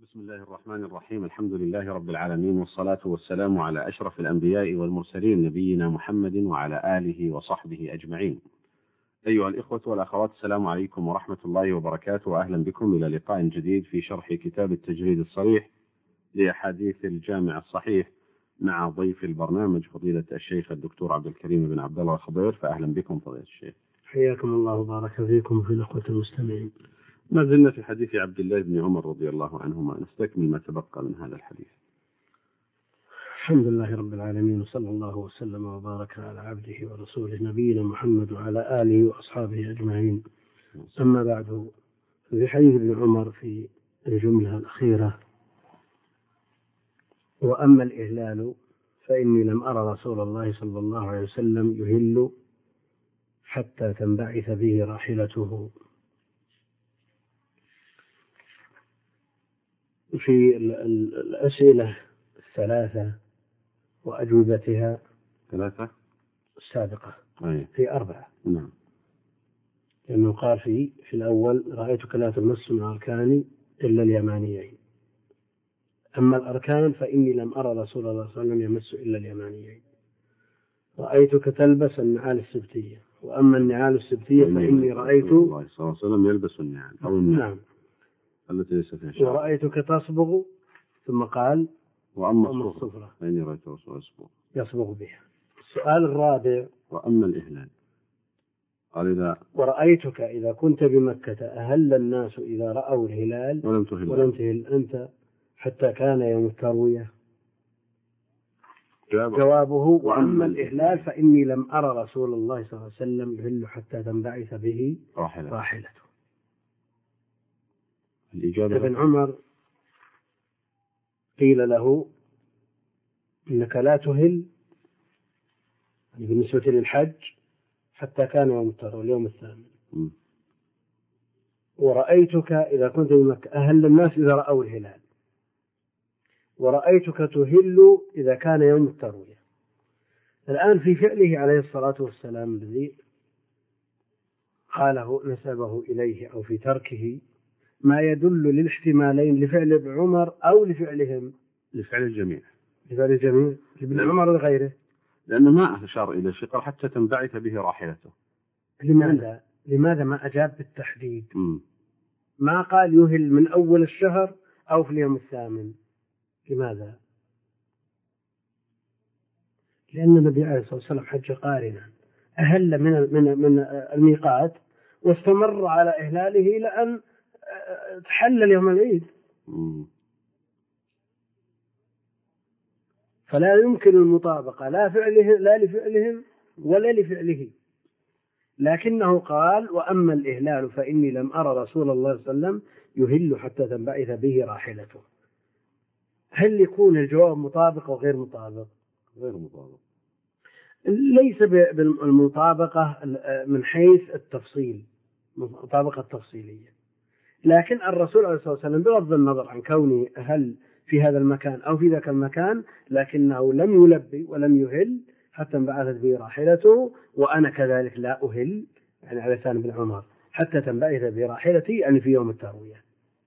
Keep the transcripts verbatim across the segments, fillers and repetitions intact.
بسم الله الرحمن الرحيم. الحمد لله رب العالمين، والصلاة والسلام على أشرف الأنبياء والمرسلين، نبينا محمد وعلى آله وصحبه أجمعين. أيها الإخوة والأخوات، السلام عليكم ورحمة الله وبركاته، وأهلا بكم إلى لقاء جديد في شرح كتاب التجريد الصريح لأحاديث الجامع الصحيح مع ضيف البرنامج فضيلة الشيخ الدكتور عبد الكريم بن عبد الله الخضير. فأهلا بكم فضيلة الشيخ. حياكم الله وبارك فيكم في الأخوة المستمعين. ما زلنا في حديث عبد الله بن عمر رضي الله عنهما، نستكمل ما تبقى من هذا الحديث. الحمد لله رب العالمين، وصلى الله وسلم وبارك على عبده ورسوله نبينا محمد وعلى آله وأصحابه أجمعين. أما بعد، في حديث ابن عمر في الجملة الأخيرة: وأما الإهلال فإني لم أرى رسول الله صلى الله عليه وسلم يهل حتى تنبعث به راحلته. في الأسئلة الثلاثة وأجوبتها ثلاثة السابقة أي. في أربعة. نعم. لأنه قال في في الأول: رأيتك لا تمس من أركان إلا اليمانيين. أما الأركان فإني لم أرى رسول الله صلى الله عليه وسلم يمس إلا اليمانيين. رأيتك تلبس النعال السبتية. وأما النعال السبتية فإني رأيت الله صلى الله عليه وسلم يلبس النعال أو النعال. نعم. التي ليس فيها شعر. ورأيتك تصبغ، ثم قال: وأما وأما الصفرة الصفرة فإني رأيت رسول يصبغ يصبغ بها. السؤال الرابع: وأما الإهلال قال: إذا ورأيتك إذا كنت بمكة أهل الناس إذا رأوا الهلال ولم تهل ولم تهل أنت حتى كان يوم التروية. جوابه, جوابه: وأما الإهلال فإني لم أرى رسول الله صلى الله عليه وسلم يهل حتى تنبعث به راحلة. راحلته. الإجابة: ابن عمر قيل له: إنك لا تهل بالنسبة للحج حتى كان يوم التروية اليوم الثامن. م. ورأيتك إذا كنت بمكة أهل الناس إذا رأوا الهلال. ورأيتك تهل إذا كان يوم التروية. الآن في فعله عليه الصلاة والسلام الذي قاله نسبه إليه أو في تركه ما يدل للاحتمالين: لفعل ابن عمر أو لفعلهم لفعل الجميع لفعل الجميع لابن عمر وغيره، لأنه ما أشار إلى شقر حتى تنبعث به راحلته. لماذا؟ لماذا ما أجاب بالتحديد؟ م. ما قال يهل من أول الشهر أو في اليوم الثامن. لماذا؟ لأن النبي عليه الصلاة والسلام حج قارنا، أهل من من من الميقات واستمر على إهلاله إلى أن تحلل يوم العيد. م. فلا يمكن المطابقة لا فعله لا لفعلهم ولا لفعله. لكنه قال: وأما الإهلال فإني لم أرى رسول الله صلى الله عليه وسلم يهل حتى تنبعث به راحلته. هل يكون الجواب مطابق وغير مطابق؟ غير مطابق. ليس بالمطابقة من حيث التفصيل، مطابقة تفصيلية، لكن الرسول عليه الصلاة والسلام بغض النظر عن كونه هل في هذا المكان أو في ذاك المكان، لكنه لم يلبي ولم يهل حتى انبعثت به راحلته. وأنا كذلك لا أهل، يعني على لسان ابن عمر، حتى تنبعث به راحلتي، يعني في يوم التروية.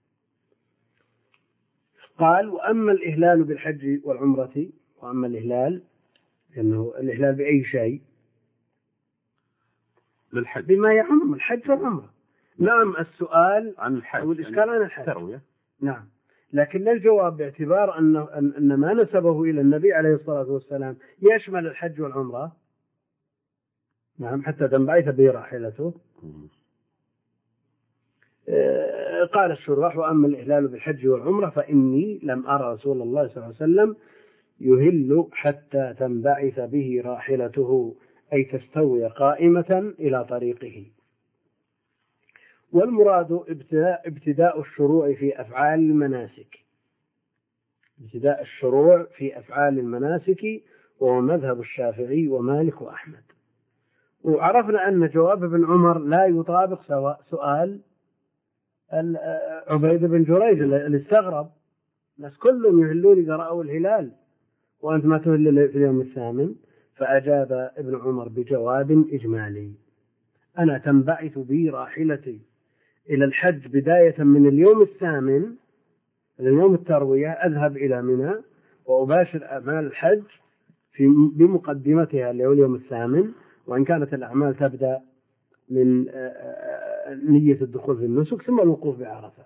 قال: وأما الإهلال بالحج والعمرة. وأما الإهلال لأنه الإهلال بأي شيء للحج بما يعم الحج والعمرة. نعم، السؤال عن الحج أو الإشكال عن الحج تروية. نعم، لكن الجواب باعتبار أن أن ما نسبه إلى النبي عليه الصلاة والسلام يشمل الحج والعمرة. نعم، حتى تنبعث به راحلته. قال الشراح: وأما الإهلال بالحج والعمرة فإني لم أرى رسول الله صلى الله عليه وسلم يهل حتى تنبعث به راحلته، أي تستوي قائمة إلى طريقه. والمراد ابتداء, ابتداء الشروع في أفعال المناسك ابتداء الشروع في أفعال المناسك وهو مذهب الشافعي ومالك وأحمد. وعرفنا أن جواب ابن عمر لا يطابق سواء سؤال عبيد بن جريج اللي استغرب: الناس كلهم يهلون إذا رأوا الهلال وأنت ما تهل في اليوم الثامن. فأجاب ابن عمر بجواب إجمالي: أنا تنبعث بي راحلتي إلى الحج بداية من اليوم الثامن يوم التروية أذهب إلى منى وأباشر أعمال الحج في بمقدمتها اللي هو اليوم الثامن، وإن كانت الأعمال تبدأ من نية الدخول في النسك ثم الوقوف بعرفة.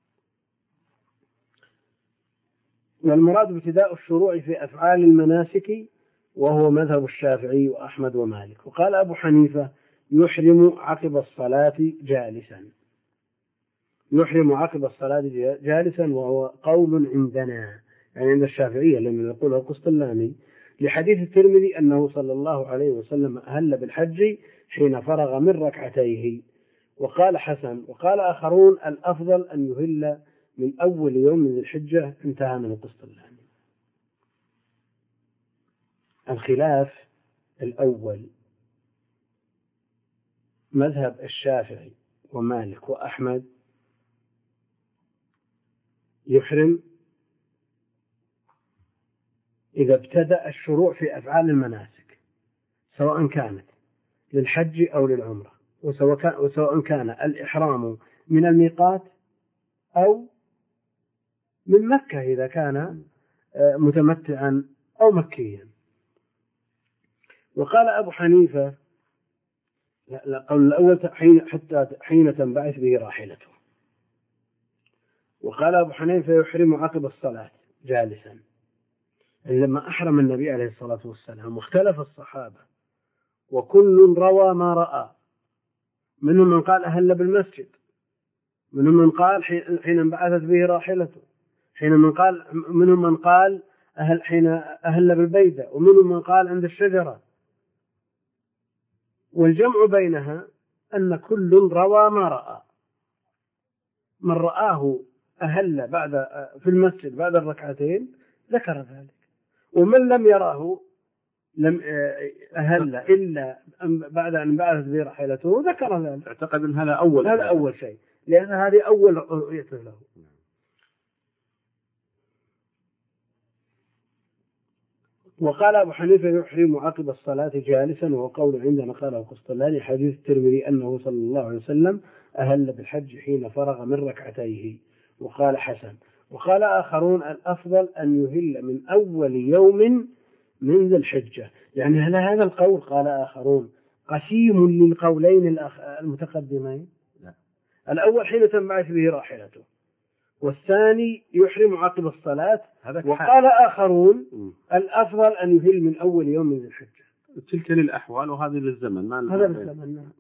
والمراد بابتداء الشروع في أفعال المناسك وهو مذهب الشافعي وأحمد ومالك. وقال أبو حنيفة يحرم عقب الصلاة جالسا، يحرم عقب الصلاة جالسا، وهو قول عندنا يعني عند الشافعية لما يقوله القسطلاني لحديث الترمذي أنه صلى الله عليه وسلم أهل بالحج حين فرغ من ركعتيه. وقال حسن وقال آخرون الأفضل أن يهل من أول يوم من الحجة، انتهى من القسطلاني. الخلاف الأول مذهب الشافعي ومالك وأحمد يحرم إذا ابتدأ الشروع في أفعال المناسك سواء كانت للحج أو للعمرة، وسواء كان, وسواء كان الإحرام من الميقات أو من مكة إذا كان متمتعا أو مكيا. وقال أبو حنيفة القول الأول حين حتى حين تنبعث به راحلته. وقال أبو حنيفة يحرم عقب الصلاة جالسا. لما أحرم النبي عليه الصلاة والسلام واختلف الصحابة وكل روى ما رأى، منهم من قال أهل بالمسجد، منهم من قال حين انبعثت به راحلته، حين من قال منهم من قال أهل حين أهل بالبيدة، ومنهم من قال عند الشجرة. والجمع بينها أن كل روى ما رأى، من رآه أهل بعد في المسجد بعد الركعتين ذكر ذلك، ومن لم يراه لم أهل إلا بعد أن بعثت به راحلته ذكر ذلك. اعتقد أن هذا أول هذا أول شيء، لأن هذه أول رؤيته له. وقال أبو حنيفة يحرم عقب الصلاة جالسا، وهو قول عندنا قاله القسطلاني حديث الترمذي أنه صلى الله عليه وسلم أهل بالحج حين فرغ من ركعتيه. وقال حسن وقال آخرون الأفضل أن يهل من أول يوم من ذي الحجة. يعني هل هذا القول قال آخرون قسيم للقولين المتقدمين؟ لا. الأول حين تنبعث به راحلته، والثاني يحرم عقب الصلاة. وقال آخرون الأفضل أن يهل من أول يوم من ذي الحجة. تلك للأحوال وهذه للزمن. ما هذا للزمن.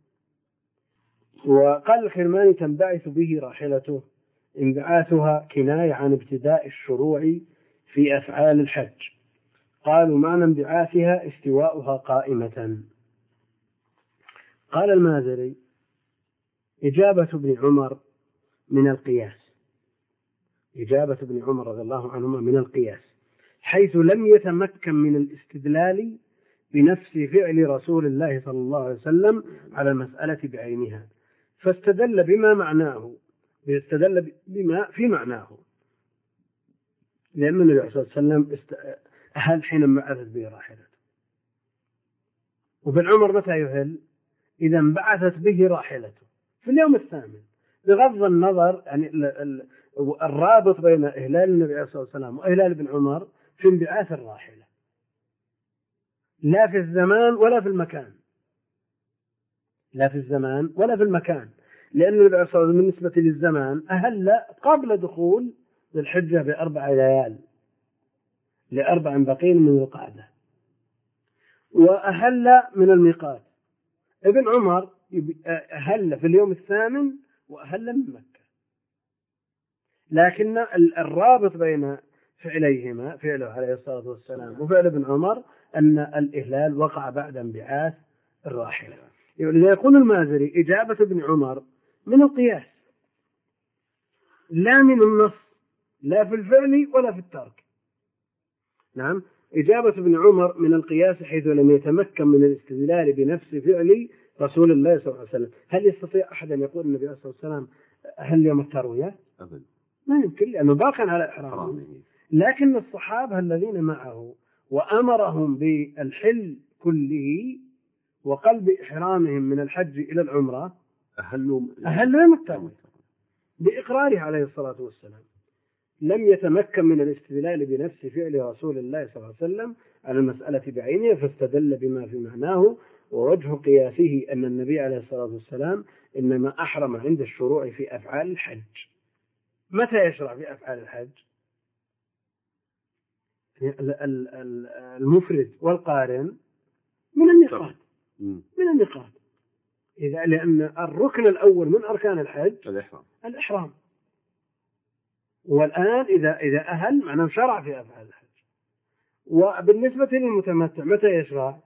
وقال الكرماني تنبعث به راحلته انبعاثها كناية عن ابتداء الشروع في أفعال الحج. قالوا معنى انبعاثها استواؤها قائمة. قال المازري إجابة ابن عمر من القياس، إجابة ابن عمر رضي الله عنهما من القياس، حيث لم يتمكن من الاستدلال بنفس فعل رسول الله صلى الله عليه وسلم على المسألة بعينها، فاستدل بما معناه استدل بما في معناه، لأن النبي صلى الله عليه وسلم أهل حين بعثت به راحلته. وابن عمر متى يهل؟ إذا انبعثت به راحلته في اليوم الثامن، بغض النظر يعني الرابط بين إهلال النبي صلى الله عليه وسلم وإهلال ابن عمر في انبعاث الراحلة، لا في الزمان ولا في المكان، لا في الزمان ولا في المكان، لأن النبي صلى الله عليه وسلم بالنسبة للزمان أهل قبل دخول الحجة بأربع ليال لأربع بقين من القعدة، وأهل من الميقات. ابن عمر أهل في اليوم الثامن وأهل من مكة، لكن الرابط بين فعليهما فعله عليه الصلاة والسلام وفعل ابن عمر أن الإهلال وقع بعد انبعاث الراحلة. لذا يقول المازري إجابة ابن عمر من القياس لا من النص، لا في الفعل ولا في الترك. نعم، إجابة ابن عمر من القياس حيث لم يتمكن من الاستدلال بنفس فعل رسول الله صلى الله عليه وسلم. هل يستطيع أحد أن يقول النبي صلى الله عليه وسلم هل يوم التروية؟ أبدا، ما يمكن، لأنه باق على إحرامه. لكن الصحابة الذين معه وأمرهم بالحل كله وقلب إحرامهم من الحج إلى العمرة أهلوا أهلوا يوم التروية بإقراره عليه الصلاة والسلام. لم يتمكن من الاستدلال بنفس فعل رسول الله صلى الله عليه وسلم على المسألة بعينها، فاستدل بما في معناه. ووجه قياسه أن النبي عليه الصلاة والسلام إنما أحرم عند الشروع في أفعال الحج. متى يشرع في أفعال الحج؟ المفرد والقارن من الميقات، من الميقات إذا لأن الركن الأول من أركان الحج الإحرام. الإحرام. والآن إذا إذا أهل معناه شرع في أفعال الحج. وبالنسبة للمتمتع متى يشرع؟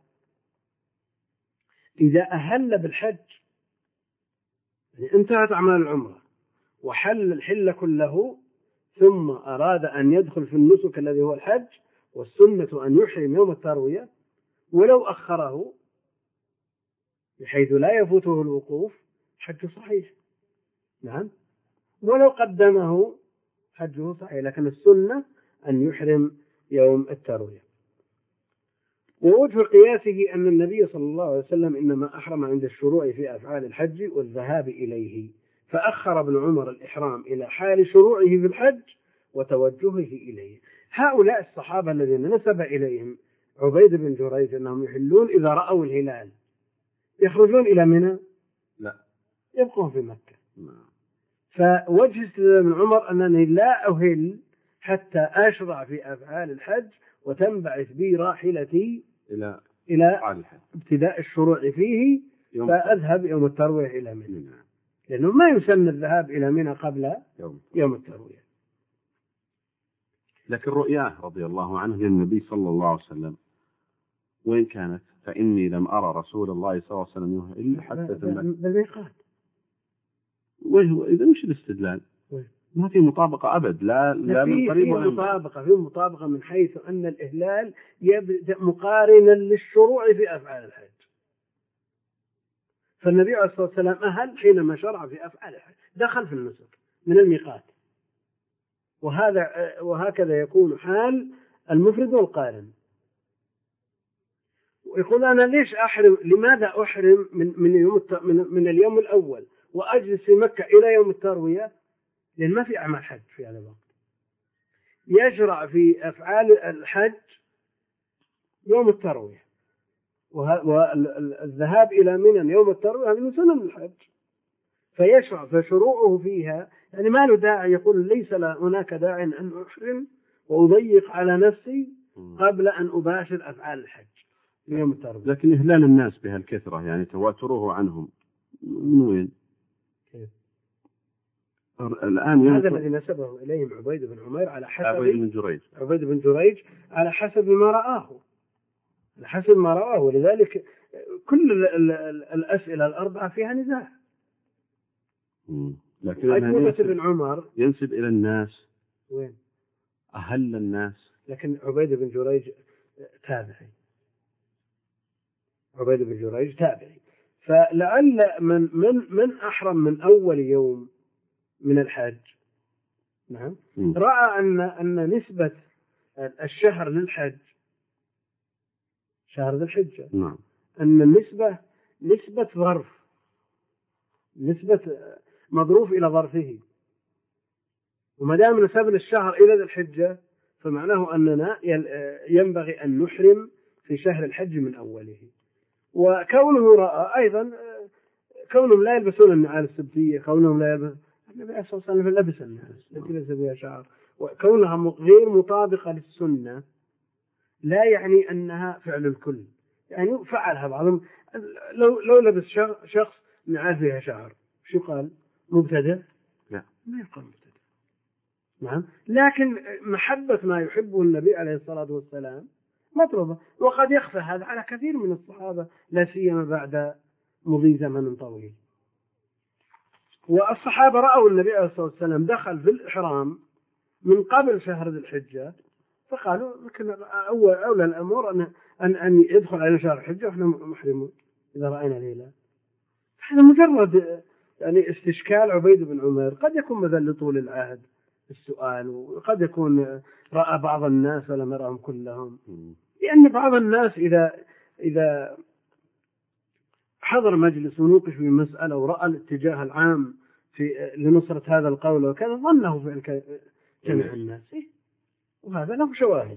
إذا أهل بالحج، يعني انتهت أعمال العمرة وحل الحل كله، ثم أراد أن يدخل في النسك الذي هو الحج، والسنة أن يحرم يوم التروية، ولو أخره بحيث لا يفوته الوقوف حج صحيح. نعم. ولو قدمه حجه صحيح، لكن السنة أن يحرم يوم التروية. ووجه قياسه أن النبي صلى الله عليه وسلم إنما أحرم عند الشروع في أفعال الحج والذهاب إليه، فأخر ابن عمر الإحرام إلى حال شروعه في الحج وتوجهه إليه. هؤلاء الصحابة الذين نسب إليهم عبيد بن جريج أنهم يحلون إذا رأوا الهلال يخرجون إلى منى؟ لا، يبقون في مكة. فوجه استدلال ابن عمر أنني لا أهل حتى أشرع في أفعال الحج وتنبعث بي راحلتي إلى إلى ابتداء الشروع فيه، يوم فأذهب يوم التروية إلى منى، لأنه ما يسمى الذهاب إلى منى قبل يوم, يوم التروية. لكن رؤياه رضي الله عنه للنبي صلى الله عليه وسلم وين كانت؟ فإني لم أرى رسول الله صلى الله عليه وسلم إلا حتى بالميقات. وهو إذا مش الاستدلال؟ ما في مطابقة أبد، لا لا من قريب ولا مطابقة. في مطابقة من حيث أن الإهلال يبدأ مقارنا للشروع في أفعال الحج، فالنبي عليه الصلاة والسلام أهل حينما شرع في أفعال الحج، دخل في النسك من الميقات. وهذا وهكذا يكون حال المفرد والقارن. ويقول أنا ليش أحرم؟ لماذا أحرم من من يوم من, من اليوم الأول وأجلس في مكة إلى يوم التروية؟ لأن ما في أعمال حج في هذا الوقت. يشرع في أفعال الحج يوم التروية، والذهاب إلى منى يوم التروية هذه من سنن الحج، فيشرع فشروعه فيها. يعني ما له داعي يقول ليس هناك داعي أن أحرم وأضيق على نفسي قبل أن أباشر أفعال الحج يوم التروية. لكن إهلال الناس بهالكثرة يعني تواتره عنهم من وين؟ كيف؟ الآن هذا الذي نسبه إليهم عبيد بن عمير على حسب عبيد بن جريج عبيد بن جريج على حسب ما رآه على حسب ما رآه ولذلك كل الأسئلة الأربعة فيها نزاع. لكن عبيد بن عمر ينسب إلى الناس وين؟ أهل الناس. لكن عبيد بن جريج تابعي عبيد بن جريج تابعي فلعل من من من أحرم من أول يوم من الحج نعم م. رأى أن أن نسبة الشهر للحج شهر ذي الحجة نعم أن النسبة نسبة ظرف نسبة مظروف إلى ظرفه، وما دام نسبنا الشهر إلى ذي الحجة فمعناه أننا ينبغي أن نحرم في شهر الحج من أوله. وكونه رأى أيضا كونهم لا يلبسون النعال السبتية، كونهم لا يلبسون النبي عليه الصلاة والسلام لبس النعال التي ليس فيها شعر، وكونها غير مطابقة للسنة لا يعني أنها فعل الكل، يعني فعلها بعضهم. لو لو لبس شخص نعال فيها شعر شو قال؟ مبتدع؟ لا ما يقال مبتدع. نعم، لكن محبة ما يحبه النبي عليه الصلاة والسلام مطلوبة، وقد يخفى هذا على كثير من الصحابة لا سيما بعد مضي زمن طويل. والصحابة رأوا النبي عليه الصلاة والسلام دخل في الإحرام من قبل شهر ذي الحجة، فقالوا لكن أول أولى الأمور أن أن أن يدخل على شهر الحجة وإحنا محرمون إذا رأينا الهلال. هذا مجرد يعني استشكال عبيد بن عمير، قد يكون مثل لطول العهد السؤال، وقد يكون رأى بعض الناس ولم يرهم كلهم، لأن بعض الناس إذا إذا حضر مجلس ونوقش في مسألة ورأى الاتجاه العام في لنصرة هذا القول وكان ظنه في جميع الناس، وهذا له شواهد،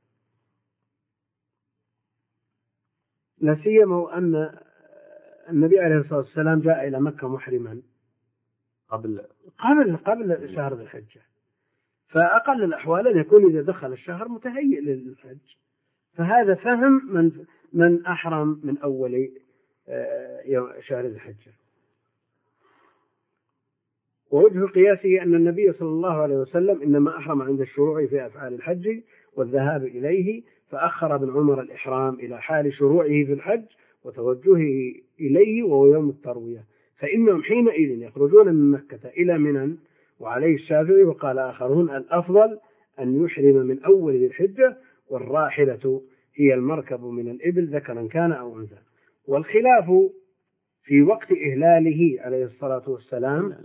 لا سيما أن النبي عليه الصلاة والسلام جاء إلى مكة محرما قبل قبل قبل شهر ذي الحجة، فأقل الأحوال أن يكون إذا دخل الشهر متهيئ للحج، فهذا فهم من من أحرم من أول شهر ذي الحجة. ووجه قياسه أن النبي صلى الله عليه وسلم إنما أحرم عند الشروع في أفعال الحج والذهاب إليه، فأخر ابن عمر الإحرام إلى حال شروعه في الحج وتوجهه إليه وهو يوم التروية، فإنهم حينئذ يخرجون من مكة إلى منى. وعليه الشافعي وقال آخرون الأفضل أن يحرم من أول ذي الحجة، والراحلة هي المركب من الإبل ذكرا كان أو أنثى. والخلاف في وقت إهلاله عليه الصلاة والسلام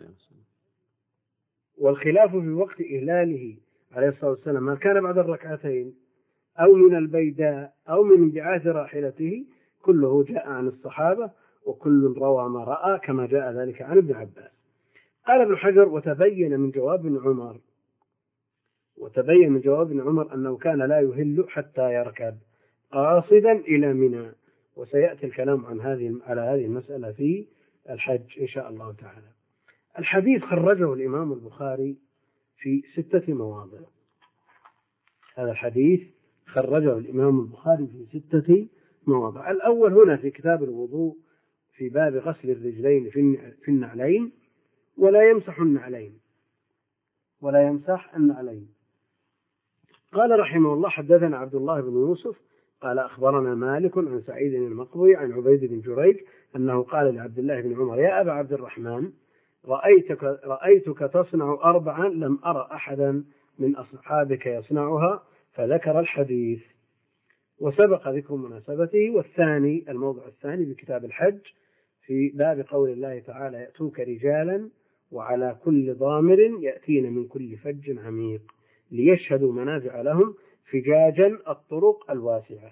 والخلاف في وقت إهلاله عليه الصلاة والسلام هل كان بعد الركعتين أو من البيداء أو من انبعاث راحلته، كله جاء عن الصحابة وكل روى ما رأى كما جاء ذلك عن ابن عباس. قال ابن حجر وتبين من جواب ابن عمر وتبين من جواب ابن عمر أنه كان لا يهل حتى يركب قاصدا إلى منى، وسيأتي الكلام عن هذه على هذه المسألة في الحج إن شاء الله تعالى. الحديث خرجه الإمام البخاري في ستة مواضع. هذا الحديث خرجه الإمام البخاري في ستة مواضع. الأول هنا في كتاب الوضوء في باب غسل الرجلين في النعلين ولا يمسح النعلين ولا يمسح النعلين. قال رحمه الله حدثنا عبد الله بن يوسف قال أخبرنا مالك عن سعيد المقبري عن عبيد بن جريج أنه قال لعبد الله بن عمر يا أبا عبد الرحمن رأيتك, رأيتك تصنع أربعا لم أرى أحدا من أصحابك يصنعها، فذكر الحديث وسبق ذكر مناسبته. والثاني الموضع الثاني بكتاب الحج في باب قول الله تعالى يأتوك رجالا وعلى كل ضامر يأتين من كل فج عميق ليشهدوا منافع لهم فجاجا الطرق الواسعة.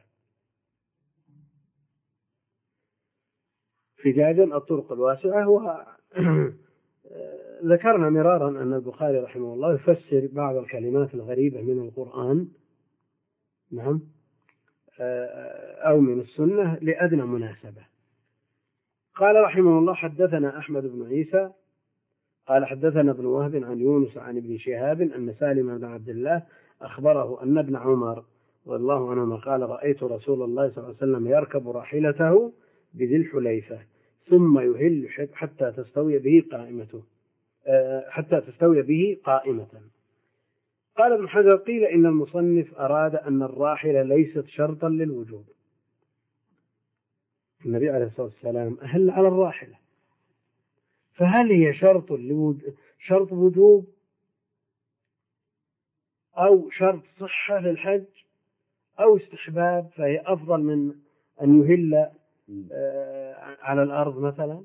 فجاجا الطرق الواسعة هو ذكرنا مرارا أن البخاري رحمه الله يفسر بعض الكلمات الغريبة من القرآن نعم أو من السنة لأدنى مناسبة. قال رحمه الله حدثنا أحمد بن عيسى قال حدثنا ابن وهب عن يونس عن ابن شهاب أن سالم بن عبد الله أخبره أن ابن عمر رضي الله عنهما قال رأيت رسول الله صلى الله عليه وسلم يركب راحلته بذي الحليفة ثم يهل حتى تستوي به قائمته حتى تستوي به قائمة. قال ابن حجر قيل إن المصنف أراد أن الراحلة ليست شرطا للوجوب. النبي عليه الصلاة والسلام أهل على الراحلة، فهل هي شرط لوجوب شرط وجوب أو شرط صحة للحج أو استحباب فهي أفضل من أن يهل على الأرض مثلا؟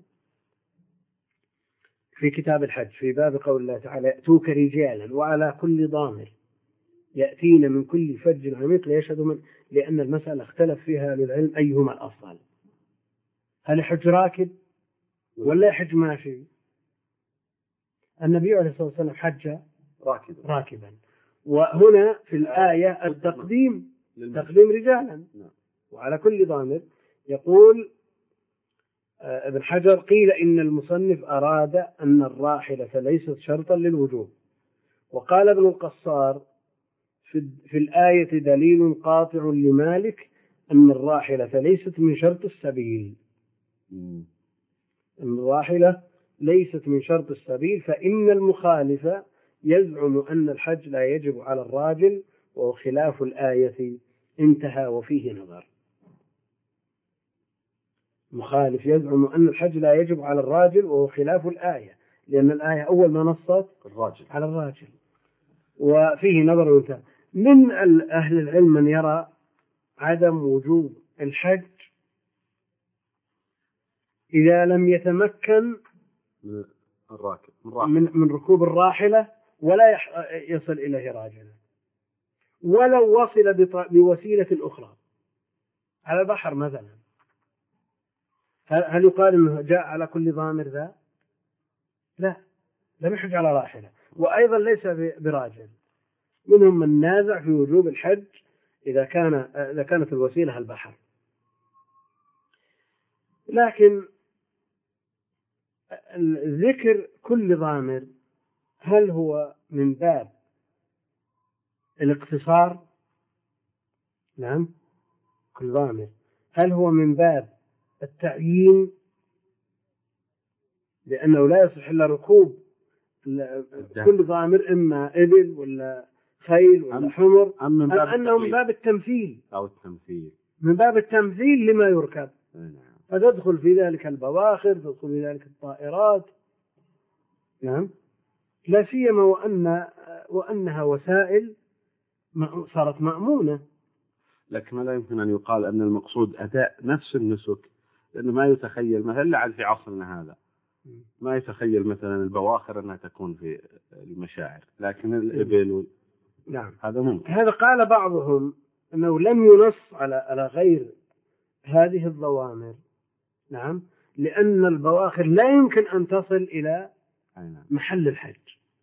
في كتاب الحج في باب قول الله تعالى يأتوك رجالا وعلى كل ضامر يأتين من كل فج عميق ليشهدوا من، لأن المسألة اختلف فيها للعلم أيهما الأفضل، هل يحج راكب ولا يحج ماشي؟ النبي عليه الصلاة والسلام حج راكبا راكبا وهنا في الآية التقديم تقديم رجالا وعلى كل ضامر. يقول ابن حجر قيل إن المصنف أراد أن الراحلة ليست شرطا للوجوب. وقال ابن القصار في الآية دليل قاطع لمالك أن الراحلة ليست من شرط السبيل أن الراحلة ليست من شرط السبيل، فإن المخالف يزعم أن الحج لا يجب على الراجل وهو خلاف الآية انتهى وفيه نظر. مخالف يزعم أن الحج لا يجب على الراجل وهو خلاف الآية، لأن الآية أول ما نصت الراجل. على الراجل وفيه نظر وانتهى. من أهل العلم من يرى عدم وجوب الحج إذا لم يتمكن من الراكب من, من ركوب الراحلة ولا يصل إليه راجلا، ولو وصل بوسيلة أخرى على البحر مثلا، هل يقال أنه جاء على كل ضامر ذا؟ لا، لم يحج على راحلة وأيضا ليس براجل، منهم من نازع في وجوب الحج إذا كان إذا كانت الوسيلة البحر. لكن ذكر كل ضامر هل هو من باب الاقتصار؟ نعم، كل ضامر. هل هو من باب التعيين لأنه لا يصح إلا ركوب كل ضامر إما إبل ولا خيل ولا حمر، أم من باب أنه من باب التمثيل أو التمثيل من باب التمثيل لما يركب؟ نعم. فتدخل في ذلك البواخر، تدخل في ذلك الطائرات. نعم، لا سيما وأن وأنها وسائل صارت مأمونة. لكن لا يمكن أن يقال أن المقصود أداء نفس النسك، لأنه ما يتخيل مثلا لعل في عصرنا هذا ما يتخيل مثلا البواخر أنها تكون في المشاعر، لكن الإبل و... نعم هذا ممكن. هذا قال بعضهم أنه لم ينص على على غير هذه الضوامر. نعم، لأن البواخر لا يمكن أن تصل إلى محل الحج،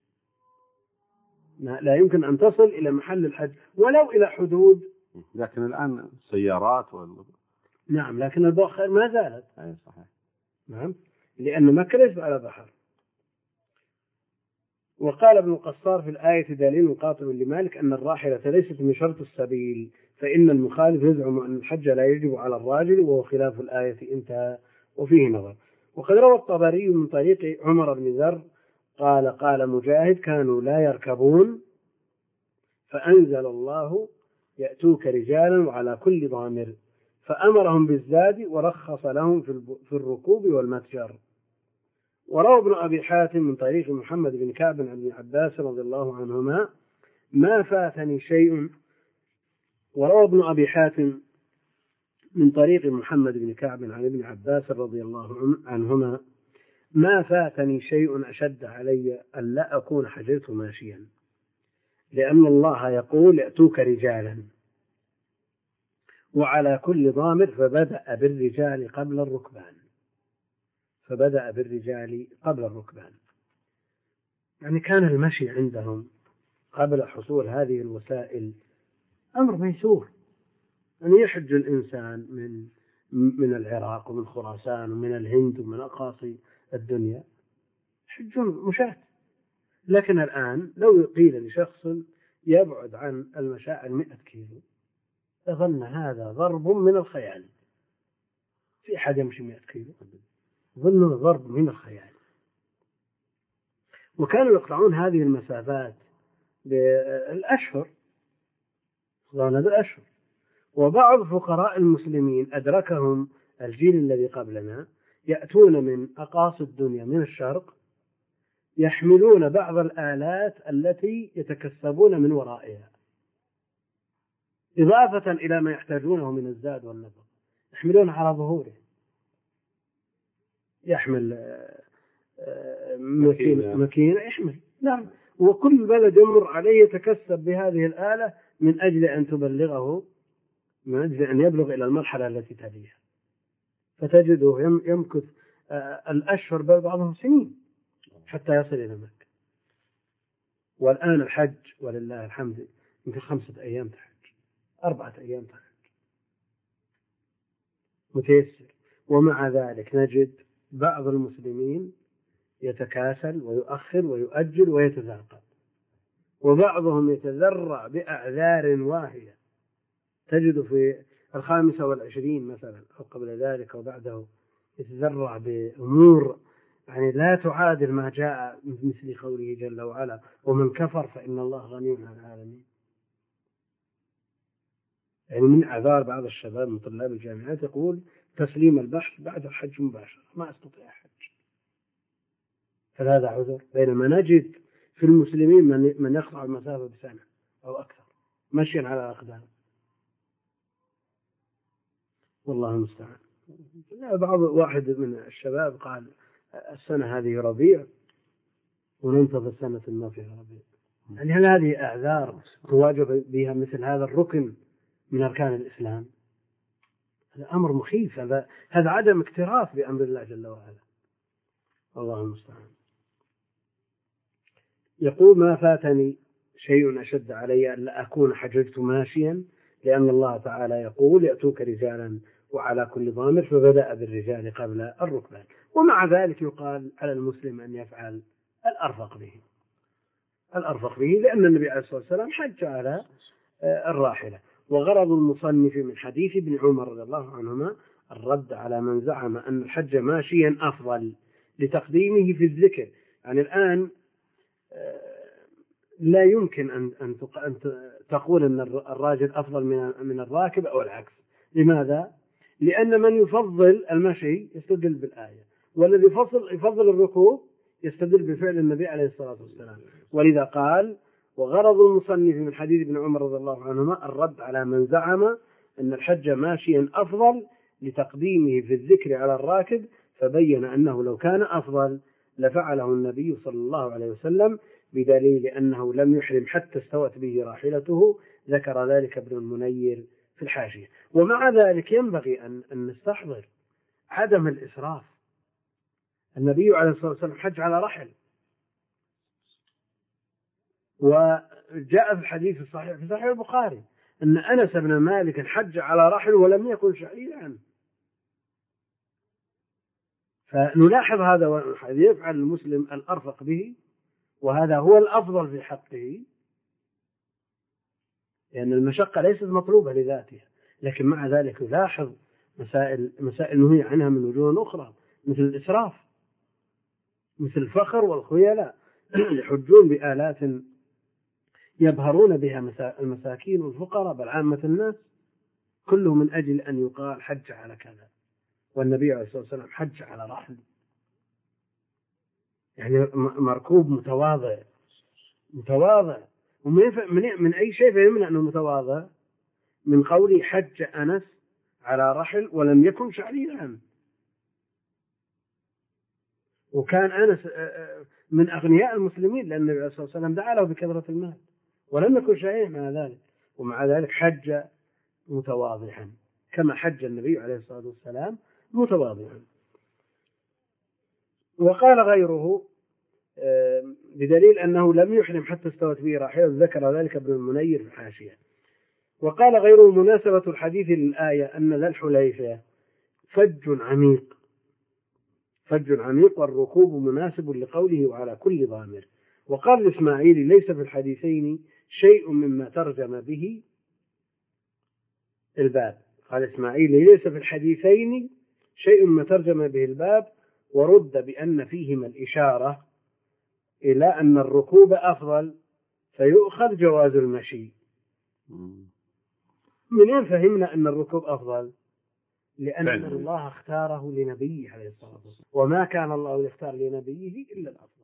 لا يمكن أن تصل إلى محل الحج ولو إلى حدود. لكن الآن سيارات وال... نعم، لكن البواخر ما زالت. أي صحيح. نعم، لأن مكة ليس على بحر. وقال ابن القصار في الآية دليل قاطع لمالك أن الراحلة ليست من شرط السبيل، فإن المخالف يزعم أن الحج لا يجب على الراجل وهو خلاف الآية، انتهى. وفيه نظر. وقد روى الطبري من طريق عمر بن ذر قال قال مجاهد كانوا لا يركبون فأنزل الله يأتوك رجالا وعلى كل ضامر، فأمرهم بالزاد ورخص لهم في الركوب والمتجر. وروى ابن أبي حاتم من طريق محمد بن كعب عن ابن عباس رضي الله عنهما ما فاتني شيء وروى ابن أبي حاتم من طريق محمد بن كعب عن ابن عباس رضي الله عنهما ما فاتني شيء أشد علي أن لا أكون حجرت ماشيا، لأن الله يقول يأتوك رجالا وعلى كل ضامر، فبدأ بالرجال قبل الركبان فبدأ بالرجال قبل الركبان يعني كان المشي عندهم قبل حصول هذه الوسائل أمر ميسور. أن يعني يحج الإنسان من من العراق ومن خراسان ومن الهند ومن أقاصي الدنيا حج مشاة. لكن الآن لو قيل لشخص يبعد عن المشاعر مئة كيلو أظن هذا ضرب من الخيال. في أحد يمشي مئة كيلو؟ ظن ضرب من الخيال. وكانوا يقطعون هذه المسافات بالأشهر بالأشهر وبعض فقراء المسلمين أدركهم الجيل الذي قبلنا يأتون من أقاصي الدنيا من الشرق يحملون بعض الآلات التي يتكسبون من ورائها إضافة إلى ما يحتاجونه من الزاد والنفق، يحملون على ظهوره. يحمل مكينة, مكينة يحمل. نعم، وكل بلد يمر عليه يتكسب بهذه الآلة من أجل أن تبلغه من أجل أن يبلغ إلى المرحلة التي تليها، فتجده يمكث الأشهر بل بعضهم سنين حتى يصل إلى مكة. والآن الحج ولله الحمد يمكن خمسة أيام تحج، أربعة أيام تحج متيسر. ومع ذلك نجد بعض المسلمين يتكاسل ويؤخر ويؤجل ويتذاقب، وبعضهم يتذرع بأعذار واهية. تجد في الخامسة والعشرين مثلا أو قبل ذلك أو بعده يتذرع بأمور يعني لا تعادل ما جاء مثل قوله جل وعلا ومن كفر فإن الله غني عن العالمين. يعني من أعذار بعض الشباب من طلاب الجامعات يقول تسليم البحث بعد الحج مباشرة ما أستطيع حج، فهذا عذر. بينما نجد في المسلمين من من يقطع المسافة بسنة أو أكثر مشيا على أقدام، والله المستعان. بعض واحد من الشباب قال السنة هذه ربيع وننتظر سنة ما فيها ربيع. يعني هل هذه أعذار تواجه بها مثل هذا الركن من أركان الإسلام؟ هذا أمر مخيف، هذا هذا عدم اكتراث بأمر الله جل وعلا، الله المستعان. يقول ما فاتني شيء أشد علي أن لا أكون حججت ماشيا، لأن الله تعالى يقول يأتوك رجالا وعلى كل ضامر، فبدأ بالرجال قبل الركبان. ومع ذلك يقال على المسلم أن يفعل الأرفق به الأرفق به لأن النبي عليه الصلاة والسلام حج على الراحلة. وغرض المصنف من حديث ابن عمر رضي الله عنهما الرد على من زعم أن الحج ماشيا أفضل لتقديمه في الذكر. يعني الآن لا يمكن أن أن تقول أن الراجل أفضل من الراكب أو العكس. لماذا؟ لأن من يفضل المشي يستدل بالآية، والذي يفضل يفضل الركوب يستدل بفعل النبي عليه الصلاة والسلام. ولذا قال وغرض المصنف من حديث ابن عمر رضي الله عنهما الرد على من زعم أن الحج ماشيا أفضل لتقديمه في الذكر على الراكب، فبين أنه لو كان أفضل لفعله النبي صلى الله عليه وسلم، بدليل أنه لم يحرم حتى استوت به راحلته. ذكر ذلك ابن المنير في الحاشية. ومع ذلك ينبغي أن, أن نستحضر عدم الإسراف. النبي عليه الصلاة والسلام حج على رحل، وجاء في الحديث الصحيح في صحيح البخاري أن أنس بن مالك حج على رحل ولم يكن شعيرا. فنلاحظ هذا يفعل المسلم الأرفق به، وهذا هو الأفضل في حقه، لأن المشقة ليست مطلوبة لذاتها، لكن مع ذلك يلاحظ مسائل مسائل نهي عنها من وجوه أخرى، مثل الإسراف، مثل الفخر والخيلاء. يحجون بآلات يبهرون بها المساكين والفقراء بل عامة الناس، كله من أجل أن يقال حج على كذا، والنبي عليه الصلاة والسلام حج على رحل، يعني مركوب متواضع متواضع. ومن من أي شيء فهمنا أنه متواضع؟ من قوله حج أنس على رحل ولم يكن شعيرا. وكان أنس من أغنياء المسلمين، لأن النبي عليه الصلاة والسلام دعا له بكثرة المال ولم يكن شعيرا مع ذلك، ومع ذلك حج متواضعا كما حج النبي عليه الصلاة والسلام متواضعا. وقال غيره بدليل أنه لم يحرم حتى استوت به راحلة، ذكر ذلك ابن المنير في الحاشية. وقال غيره مناسبة الحديث للآية أن ذا الحليفة فج عميق فج عميق والركوب مناسب لقوله وعلى كل ضامر. وقال الإسماعيلي ليس في الحديثين شيء مما ترجم به الباب. قال الإسماعيلي ليس في الحديثين شيء مما ترجم به الباب، ورد بأن فيهما الإشارة إلى أن الركوب أفضل فيؤخذ جواز المشي. منين فهمنا أن الركوب أفضل؟ لأن الله اختاره لنبيه عليه الصلاة والسلام، وما كان الله يختار لنبيه إلا الأفضل.